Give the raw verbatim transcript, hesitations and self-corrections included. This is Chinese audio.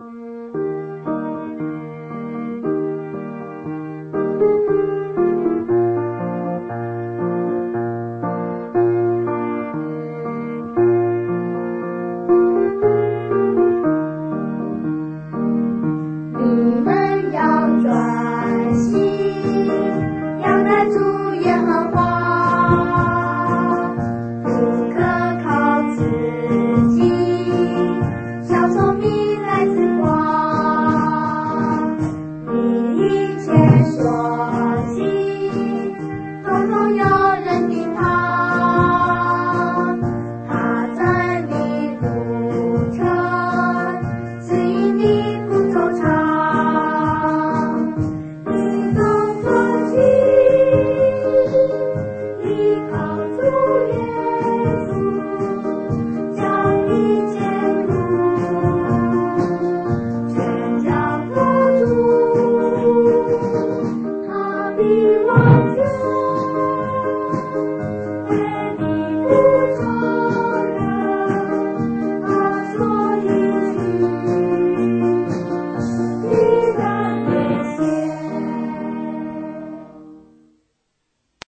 你们要专心，要带主耶和华，不可靠自己，小聪明来自光。你一切所行，统统要认定他，他在你路程，指引你不走长。你ต้อง专心，依靠主耶稣，将你前路全交托主，他必完